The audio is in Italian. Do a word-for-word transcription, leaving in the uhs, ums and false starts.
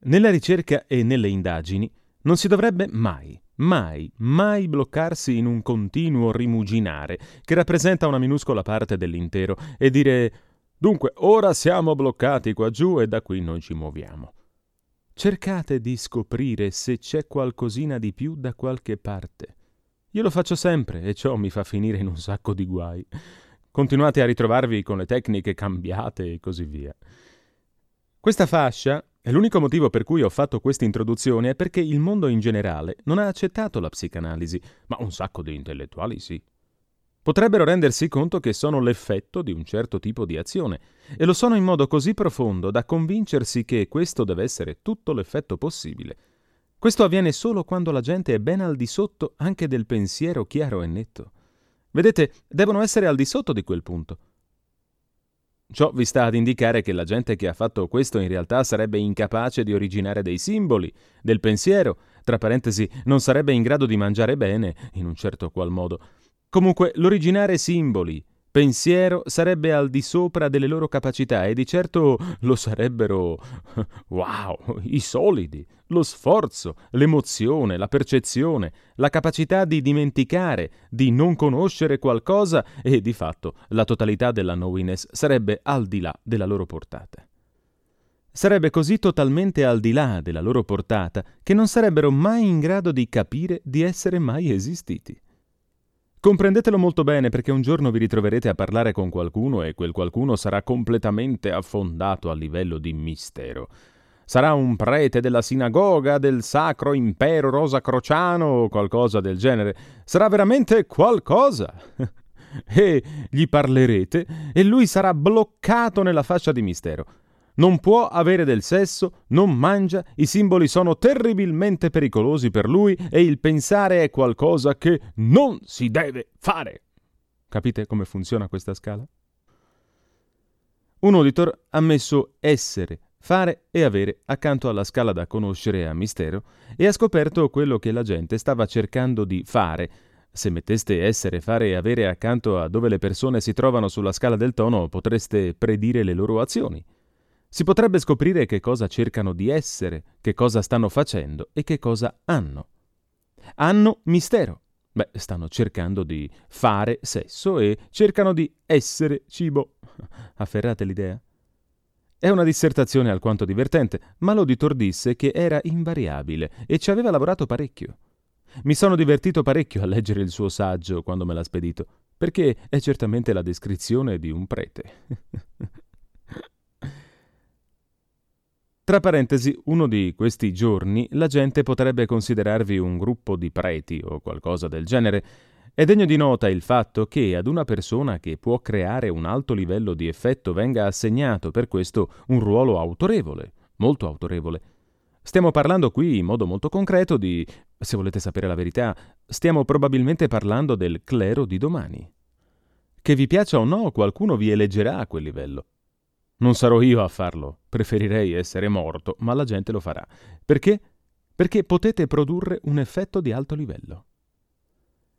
Nella ricerca e nelle indagini non si dovrebbe mai, mai, mai bloccarsi in un continuo rimuginare che rappresenta una minuscola parte dell'intero e dire «Dunque, ora siamo bloccati qua giù e da qui non ci muoviamo». Cercate di scoprire se c'è qualcosina di più da qualche parte. Io lo faccio sempre e ciò mi fa finire in un sacco di guai. Continuate a ritrovarvi con le tecniche cambiate e così via. Questa fascia, e l'unico motivo per cui ho fatto questa introduzione è perché il mondo in generale non ha accettato la psicanalisi, ma un sacco di intellettuali sì. Potrebbero rendersi conto che sono l'effetto di un certo tipo di azione, e lo sono in modo così profondo da convincersi che questo deve essere tutto l'effetto possibile. Questo avviene solo quando la gente è ben al di sotto anche del pensiero chiaro e netto. Vedete, devono essere al di sotto di quel punto. Ciò vi sta ad indicare che la gente che ha fatto questo in realtà sarebbe incapace di originare dei simboli, del pensiero, tra parentesi, non sarebbe in grado di mangiare bene, in un certo qual modo. Comunque, l'originare simboli, pensiero, sarebbe al di sopra delle loro capacità e di certo lo sarebbero, wow, i solidi, lo sforzo, l'emozione, la percezione, la capacità di dimenticare, di non conoscere qualcosa e di fatto la totalità della knowiness sarebbe al di là della loro portata. Sarebbe così totalmente al di là della loro portata che non sarebbero mai in grado di capire di essere mai esistiti. Comprendetelo molto bene perché un giorno vi ritroverete a parlare con qualcuno e quel qualcuno sarà completamente affondato a livello di mistero. Sarà un prete della sinagoga del Sacro Impero Rosacrociano o qualcosa del genere. Sarà veramente qualcosa. E gli parlerete e lui sarà bloccato nella fascia di mistero. Non può avere del sesso, non mangia, i simboli sono terribilmente pericolosi per lui e il pensare è qualcosa che non si deve fare. Capite come funziona questa scala? Un auditor ha messo essere, fare e avere accanto alla scala da conoscere a mistero e ha scoperto quello che la gente stava cercando di fare. Se metteste essere, fare e avere accanto a dove le persone si trovano sulla scala del tono, potreste predire le loro azioni. Si potrebbe scoprire che cosa cercano di essere, che cosa stanno facendo e che cosa hanno. Hanno mistero. Beh, stanno cercando di fare sesso e cercano di essere cibo. Afferrate l'idea? È una dissertazione alquanto divertente, ma l'auditor disse che era invariabile e ci aveva lavorato parecchio. Mi sono divertito parecchio a leggere il suo saggio quando me l'ha spedito, perché è certamente la descrizione di un prete. Tra parentesi, uno di questi giorni la gente potrebbe considerarvi un gruppo di preti o qualcosa del genere. È degno di nota il fatto che ad una persona che può creare un alto livello di effetto venga assegnato per questo un ruolo autorevole, molto autorevole. Stiamo parlando qui in modo molto concreto di, se volete sapere la verità, stiamo probabilmente parlando del clero di domani. Che vi piaccia o no, qualcuno vi eleggerà a quel livello. Non sarò io a farlo, preferirei essere morto, ma la gente lo farà. Perché? Perché potete produrre un effetto di alto livello.